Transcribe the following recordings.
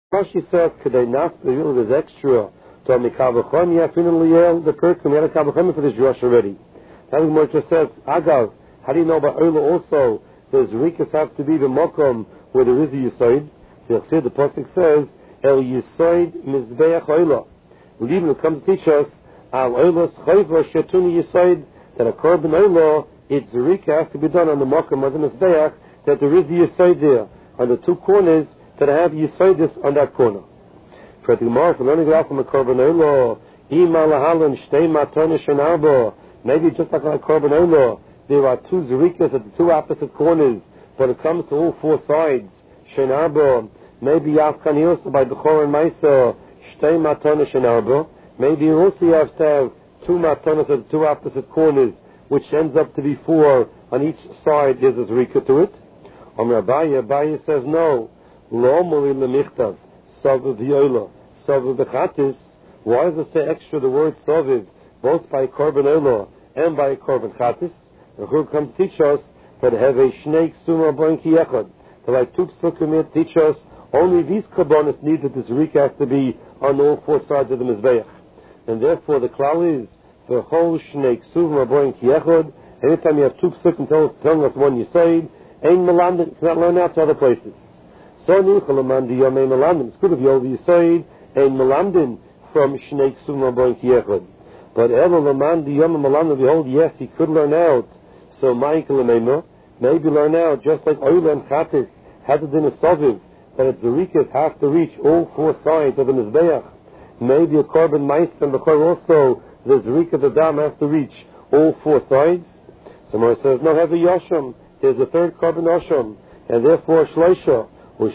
Rashi says, "Kedei nas the is extra to mikavachon yafin liyel the person we had a kavachon for this Josh already." Now the Gemara just says, "Agav, how do you know about Oila also? The zrikas have to be the mokom where there is a yisoid." The pasuk says, "El yisoid mizbeach Oila." Even comes to teach us al Oilas chayva shetuni yisoid that a korban Oila its zrika has to be done on the mokom of the mizbeach that there is the yisoid there on the two corners. That I have Yisoidis on that corner. For the Gemara, for learning out from a Korban Oila, Ima Lahalan Shtei Matonish and Arba, maybe just like a Korban Oila, there are two Zerikas at the two opposite corners, but it comes to all four sides. Shen Arba, maybe Yafkanios by Bechor and Maisa, Shtei Matonish and Arba, maybe you also have to have two Matonis at the two opposite corners, which ends up to be four on each side. There's a Zerika to it. Abaye says no. Lo mori lemichtav saviv yola saviv bechatis. Why does it say extra the word saviv both by korban oila and by korban chatis? The Chur comes to teach us that have a shnei ksuma boinki echad. The like two psukim teach us only these korbanos need that this rika has to be on all four sides of the mizbeach, and therefore the klal is the whole shnei ksuma boinki echad. Anytime you have two psukim telling us one you say, ain't melandin, it's not learned out to other places. So it's good of you over Yisoid and Melandin from Shnei Ksuma Boinki Echad. But Elo Lamandi Yom Melandin, behold, yes, he could learn out. So Michael Lemema, maybe learn out, just like Oila and Chatis has it in a Soviv, that its Zerikas have to reach all four sides of the Mizbeach. Maybe a Korban Meister and Bechor also, the Zerika the Dam has to reach all four sides. Somewhere says, no, have a Yosham, there's a third Korban Osham, and therefore Shloisha. Like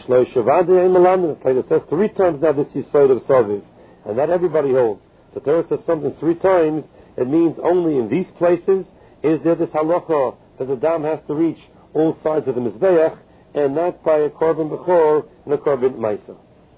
it says three times now this Yisoid of Saviv, and that everybody holds. The Torah says something three times, it means only in these places is there this halacha that the dam has to reach all sides of the Mizbeach, and not by a Korban Bechor and a Korban Maisa.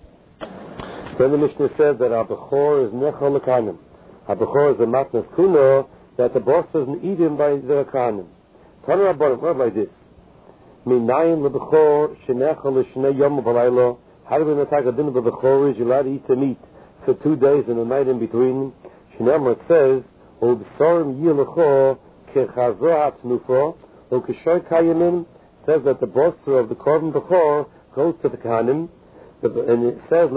Then the Mishnah says that our Bechor is Nechal Lekanim. Our Bechor is a Matnas Kuna, that the boss doesn't eat him by the Lekanim. Tanur Rabbanim, word like this. Minayin lebechor shenechal l'shnei yom v'laylo. How do we know that a dinner b'bechor is you're allowed to eat the meat for 2 days and a night in between? Shnei it says, "Ubsorim yilachor kechazo hatnufo ukeshoy kayamin." Says that the bosser of the korban bechor goes to the kahanim, and it says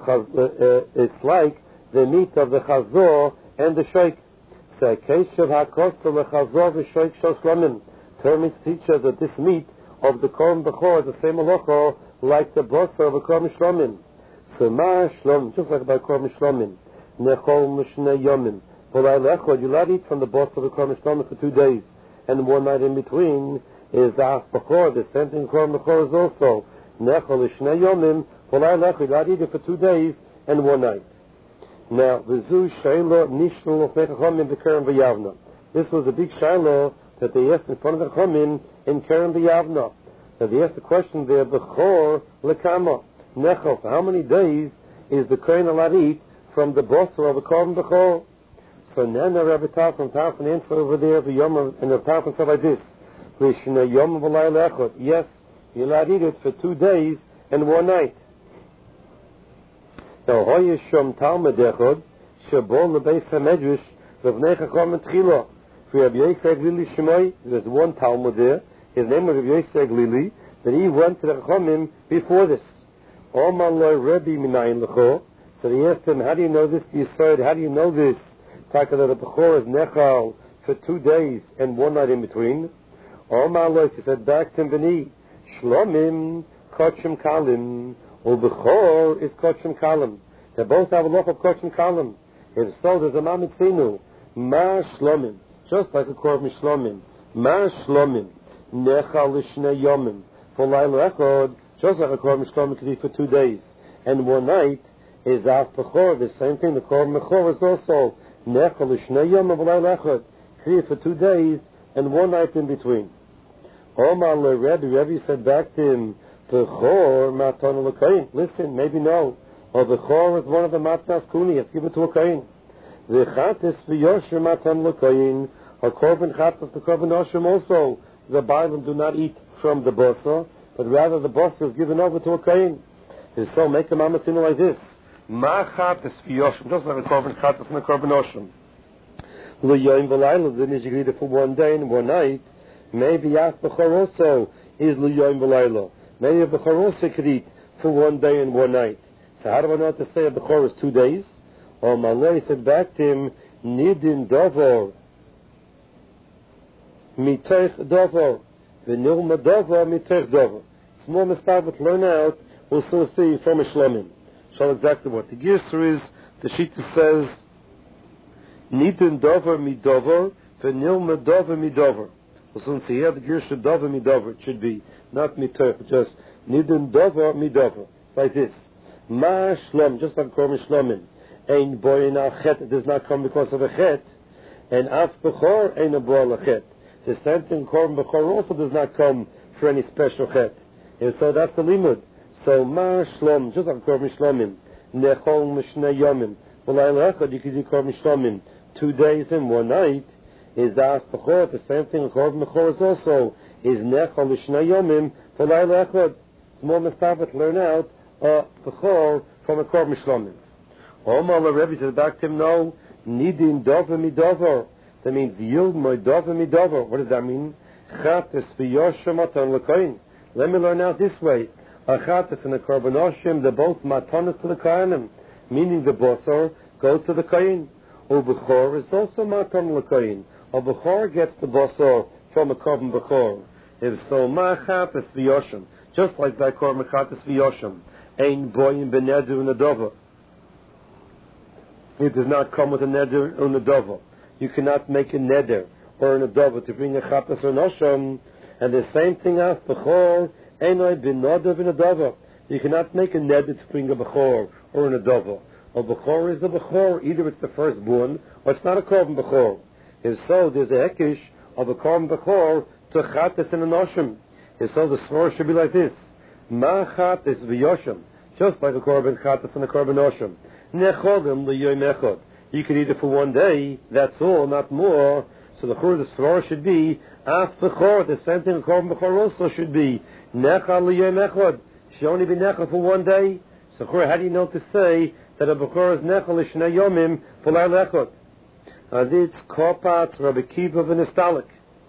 it's like the meat of the chazor and the shoik. Say keshav hakosta lechazor v'shoik shoshlamim. Terms teach us that this meat of the korban bechor is the same halacha like the bosser of a korban shlomim. So ma shlom, just like by korban shlomim, nechol m'shnei yomim. V'lai lechol, you're allowed to eat from the bosser of a korban shlomim for 2 days, and 1 night in between is the af bechor. The same thing korban bechor is also nechol l'shnei yomim. V'lai lechol, you're allowed to eat it for 2 days and 1 night. Now v'zu shaylo nishnu l'fnei chachamim b'kerem v'yavna. This was a big shaylo that they asked in front of the Chachamim in Keren B'Yavna. Now they asked the question there, Bechor Lekama, Nechel, for how many days is the Kohen allowed to eat from the bosser of the Korban Bechor? So Nana Rabbi Tarfon answer over there, and the Tarfon said like this, Lishna Yom V'lai Lechot, yes, you're allowed to eat it for 2 days and 1 night. Now, Hoye Shom Talmud Echod, Shabon Lebeis HaMedrash, V'vnei Chacham Tchila. For Rabbi Yosef Lili Shemai, there's one Talmud there. His name was Rabbi Yosef Lili. That he went to the Chachamim before this. Oman lo Rebbe minayin lecho. So he asked him, how do you know this? You said, how do you know this? Taka that the Bechor is nechal for 2 days and 1 night in between. Oman lo, he said back to him, B'ni Shlomim kochem kalim, or Bechor is kochem kalim. They both have a lot of kochem kalim. If so, there's a mamitzinu ma shlomim. Just like a korban shlomim, ma shlomim, nechal l'shnei yomim, for layla echod, just like a korban shlomim could be for 2 days and 1 night is af bechor. The same thing, the korban bechor is also nechal l'shnei yomim, for layla echod, could be for 2 days and 1 night in between. Omar le Rebbe said back to him, bechor matan l'kayin. Listen, maybe no, or bechor is one of the matnas kuni. Let's give it to a kayin. The chatis v'yosher matan l'kayin. A korban chatas, the korban oshim also, the Bible do not eat from the bossa, but rather the bossa is given over to a kain. And so make a mamatino like this. Ma chatas v'yoshim, just like a korban chatas and a korban oshim. Lo yoim v'layla, then is you can eat it for one day and one night. Maybe Yaf B'chor also is lo yoim v'layla. Maybe a B'chor also could eat for one day and one night. So how do I know what to say a B'chor is 2 days? Or Malay said back to him, Nidin Dovor, Mitoich Dovor, V'nilma Dovor, Mitoich Dovor. Small mistake, but learn out, we'll soon see from a Shlomim. Show exactly what. The Girsa is, the Shita says, Nidin Dovor Midovor, V'nilma Dovor Midovor. We'll soon see here the Girsa Dovor Midovor. It should be not Mitoich, just Nidin Dovor Midovor. Like this. Ma Shlom, just like Korban Shlomim. Ein boy na chet, it does not come because of a chet. And af b'chor ein a boy la chet. The same thing, Korban b'chor also does not come for any special chet. And so that's the limud. So ma Shlom, just like Korban Shlomim. Nechol m'shnei yomim. V'lai l'echad, you can do Korban Shlomim 2 days and 1 night. Is af b'chor, the same thing, Korban b'chor is also, is nechol m'shnei yomim. V'lai l'echad. Small mistake, learn out, b'chor from a Korban Shlomim. Omar the Rebbe says back to him, no, Nidin Dover Midover. That means Yud Moy Dover Midover. What does that mean? Chatas v'yoshem matan l'koyin. Let me learn out this way. A chatas and a korban oshim, they're both matanas to the koyanim, meaning the bosor goes to the koyin. Bechor is also matan l'koyin. Bechor gets the bosor from a korban bechor. If so, ma chatas v'yoshem, just like that korban chatas v'yoshem, ein boyin b'nedu v'nedover. It does not come with a neder or a dover. You cannot make a neder or a dover to bring a chapas or an osham. And the same thing as bechor, enoi bin noder bin a dover. You cannot make a neder to bring a bechor or an dover. A bechor is a bechor, either it's the firstborn or it's not a korban bechor. If so, there's a hekish of a korban bechor to chatas and an osham. If so, the svor should be like this: ma chatas v'yosham, just like a korban chatas and a korban osham. Nechogim l'yoyim echad. You can eat it for 1 day, that's all, not more. So the chur, the svara should be, af b'chor, the same thing, korban b'chor also should be, nechal l'yoyim echad. Should only be nechal for 1 day. So chur, how do you know to say that a b'chor is nechal l'shnei yomim for l'ayl echad? It's korpat Rabbi Kiva v'nestalik.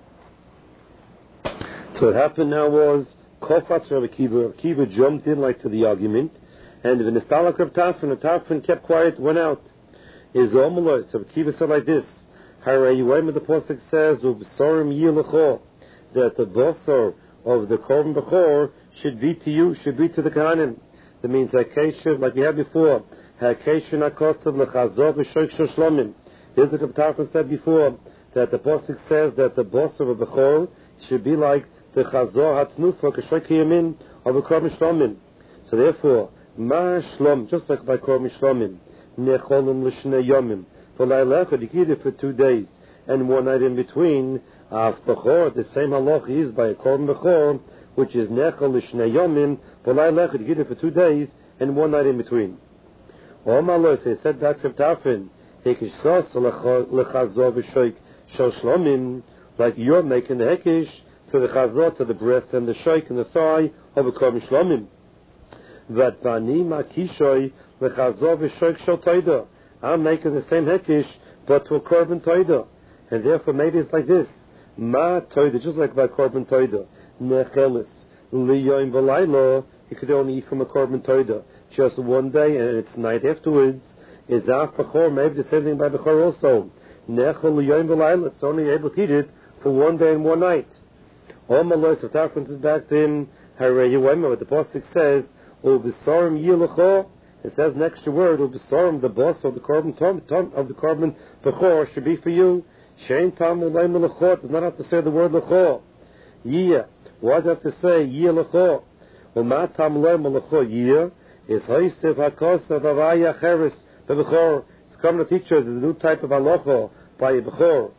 So what happened now was, korpat Rabbi Kiva, Kiva jumped in like to the argument, and the Nistalak Rav Tafin, the Tafin kept quiet, went out. Is Omaloi, so Kiva said like this: Harayuim, the Pasuk says, Ubsorim Yilacho, that the bosor of the Korban Bechor should be to you, should be to the Kohanim. That means Hakesha, like we had before, Hakesha Nakosav Lechazov V'Shoik Shlomim. This is what Tafin said before, that the Pasuk says that the bosor of Bechor should be like the Chazor Hatznufa K'Shoik Yamin of the Korban Shlomim. So therefore, Ma Shlom, just like by Korban Shlomim, Necholim L'Shnei Yomim, for Lailechad, you can eat it for 2 days and 1 night in between. Af Bechor, the same halach is by a Korban Bechor, which is Nechol L'Shnei Yomim, for Lailechad, you can eat it for 2 days and 1 night in between. Omar Lo, so he said back to Tafin, Hekish Sos L'Chazor V'Shoik Shel Shlomim, like you're making the Hekish to the Chazor, to the breast and the Shoik and the thigh of a Korban Shlomim. That bani makishoy lechazor v'shoik shel toida. I'm making the same hekish, but to a korban toida, and therefore maybe it's like this: ma toida, just like by korban toida. Nechelis liyoim v'laylo. You could only eat from a korban toida just 1 day, and it's night afterwards. Is af bechor, maybe the same thing by bechor also. Nechel liyoim v'laylo. It's only able to eat it for 1 day and 1 night. All Malay so Tafin is back to him. Harayuim, what the pasuk says. Ubisarim yilacho. It says next to word ubisarim, the boss of the korban of the korban bechor should be for you. Shein tam uleim lechot. Does not have to say the word lecho. Yia. Why does it have to say yia lecho? Uma tam uleim lecho yia is hoisef hakosav avaya cheres bechor. It's coming to teach us a new type of halacha by a bechor.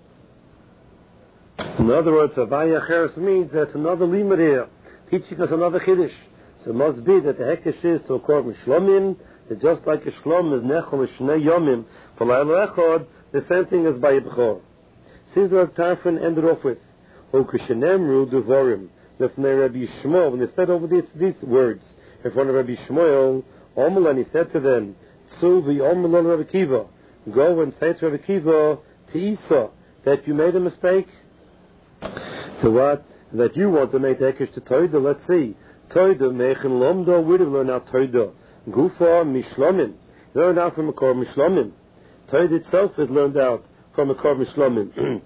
In other words, avaya cheres means that's another limud here, teaching us another chiddush. So it must be that the hekesh is to a korban shlomim, that just like a shlom is nechol shnei yomim for la'il echad, the same thing as by a bechor. Since the Tafin ended off with O kishenemru devorim lefnei Rabbi Yishmael, when they said over these words, in front of Rabbi Shmuel, Omel, and he said to them, Tzu v'Omel Rabbi Kiva, go and say to Rabbi Kiva, to Isa, that you made a mistake. So what? That you want to make Hekesh to Toida. Let's see. Toida, Mechen Lomdo, where do we learn out Toida? Gufa, Mishlomim. Learned out from a Kor Mishlomim. Toida itself is learned out from a Kor Mishlomim.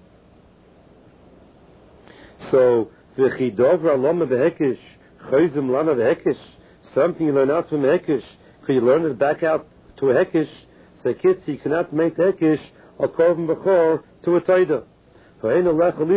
So, V'chidovra Loma V'Hekesh, Chayzim Lana V'Hekesh, something you learn out from Hekesh, could you learn it back out to a Hekesh? So kids, you cannot make Hekesh or Korban B'chor to a Toida. You have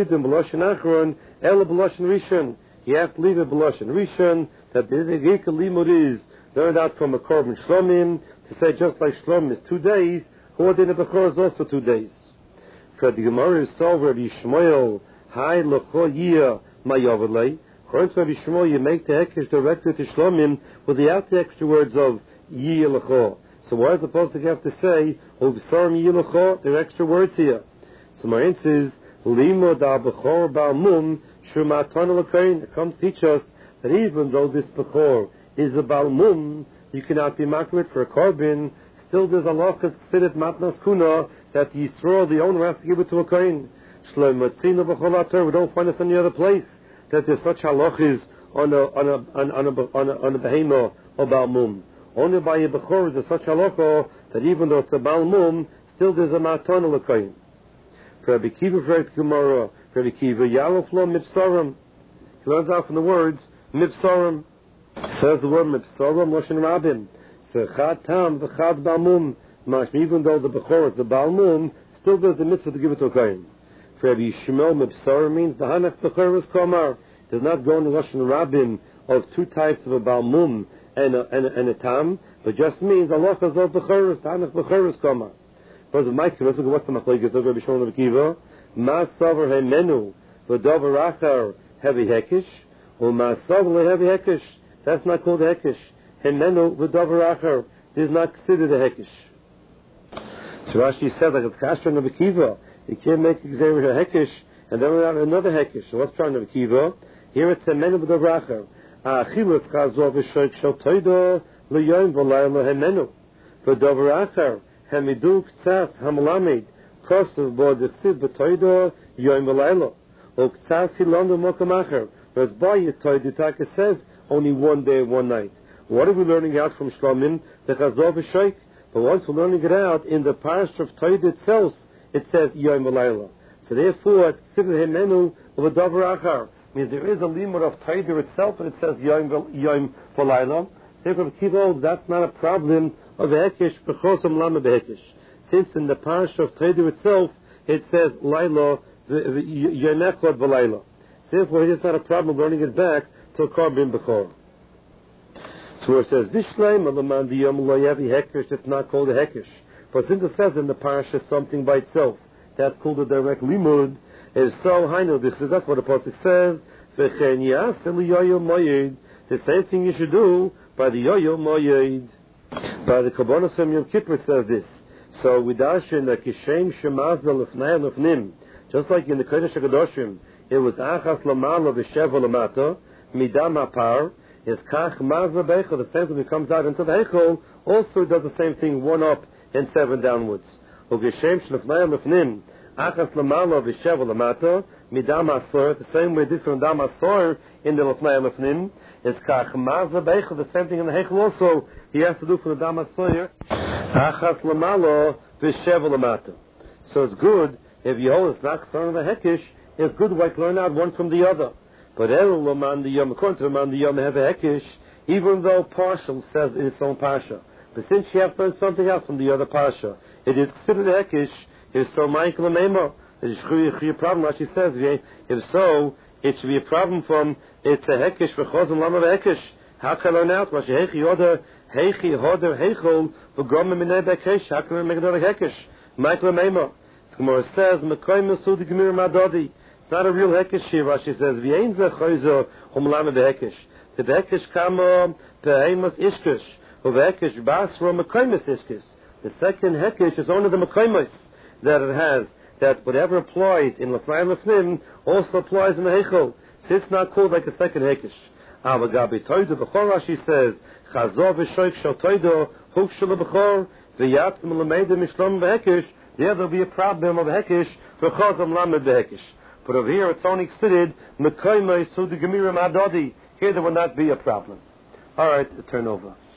to leave it B'loshen Rishon, that the Yikal Limud is learned out from a Korban Shlomim, to say just like Shlomim is 2 days, Hodin B'chor is also 2 days. For the Gemara is so, Rabbi Shmuel, Hai L'cho Yiyah Mayavalei, according to Rabbi Shmuel, you make the Hekesh directed to Shlomim without the extra words of Yiyah L'cho. So why is opposed to have to say, Ubsarim Yiyah L'cho, there are extra words here. So my answer is, Limo da Bechor Balmum Shumatana Lakain. It comes to teach us that even though this Bechor is a Balmum, you cannot be makrit for a Korban. Still, there's a law considered Matnas Kuna that the Yisrael, the owner, has to give it to a Kain. Shlomatzina Becholater. We don't find this any other place that there's such halachas on a Behema or Balmum. Only by a Bechor is there such halacha that even though it's a Balmum, still there's a Matana Lakain. Rabbi Kiva writes Gemara, Rabbi Kiva, Yalof lo Mipsarim. He learns out from the words, Mipsarim. Says the word Mipsarim, Loshen Rabim. Sechad Tam, V'chad Balmum. Even though the Bechor is the Balmum, still there's the mitzvah to give it to a Kohen. For Rabbi Shmuel, Mipsarim means the Hanach Bechor is Komar. It does not go in the Loshen Rabim of 2 types of a Balmum and a Tam, but just means Allah Chazor Bechor is the Hanach Bechor is Komar. Because of my comment, look at what's the machlokes of Rabbi Shmuel and Rabbi Kiva. Ma savar hemenu v'davar achar heavy hekish, or ma savar heavy hekish. That's not called hekish. Hemenu v'davar achar is not considered a hekish. So Rashi said like it's kasher and Rabbi Kiva. You can't make example a hekish and then without another hekish. So what's trying Rabbi Kiva? Here it's hemenu v'davar achar. Achilut chazor v'shoik shel toido l'yom v'layla hemenu v'davar achar. Hamidu Ktsas Hamalamed Kosev Bo Dechsiv B'Toido Yom V'Layla O Ktsas Hilonda Mokamacher. Whereas by Toido Taka says only 1 day and 1 night. What are we learning out from Shlomim? The Chazor V'Shoik. But once we're learning it out in the parish of Toido itself, it says Yom V'Layla. So therefore it's considered Himenu of a Dover Achar. Means there is a limit of Toido itself, and it says Yom V'Layla. Therefore, Kiva, that's not a problem of Hekesh, Bechosam Lama Behekesh. Since in the parish of Toido itself, it says Laila, Yonechot V'Laila. Therefore, it's not a problem learning it back to Korban Bechor. So where it says, Vishleim Alaman Diyom Loyavi Hekesh, it's not called a Hekesh. But since it says in the parish is something by itself, that's called a direct limud, is so Hainu, that's what the Pasuk says, V'chen Yas Eliyoyo Moyed, the same thing you should do by the Yoyo Moyed. By the Kabbalah Sem Yom Kippur says this. So we dash in the Kishem Shemazda Lefnei Lefnim, just like in the Kodesh HaKadoshim, it was Achas Lamala V'Sheva Lamata, Midam HaPar, is Kach Mazda Beichel, the same thing that comes out into the Eichel, also does the same thing, 1 up and 7 downwards. O Kishem Shlefnei Lefnim, Achas Lamala V'Sheva Lamata, Midam HaSor, the same way this from Dam HaSor in the Lefnei Lefnim, is Kach Mazda Beichel, the same thing in the Eichel also, he has to do for the Dam HaSor, Achas Lamalo V'Sheva Lamata. So it's good, if you hold it's not son of a Hekish, it's good to learn out one from the other. But Erul Laman the Yom, according to Laman the Yom, have a Hekish, even though partial says in its own Pasha. But since you have learned something else from the other Pasha, it is considered a Hekish, if so, Michael Amemo. It should be a problem, like she says, if so, it should be a problem from, it's a Hekish, V'chozim Lama Hekish. How can I learn out? What Hechi Hoder, Hechi Hoder, Heichol, V'gom Minei Bekesh, how can I make another Hekish? Michael Amemo. Gemara says, Mekoy Mesu the Gemir Madodi. It's not a real Hekish here, Rashi says, V'yein ze choizo humlama behekish. The behekish kamo beheimus ishkish. Uvehekish basro mekoymus ishkish. The second Hekish is only the mekoymus that it has, that whatever applies in Lefnai Lefnim also applies in the Heichel. So it's not called like a second Hekish. Avagabi Toida Bechor, Rashi says, Chazor v'shoik shel Toida, Huk shel Bechor, v'yatzim l'meida mishlom v'hekish, there will be a problem of hekish, v'chazam lamed v'hekish. But over here it's only considered, Mekoymei Sudi Gemirim Adodi. Here there will not be a problem. Alright, turn over.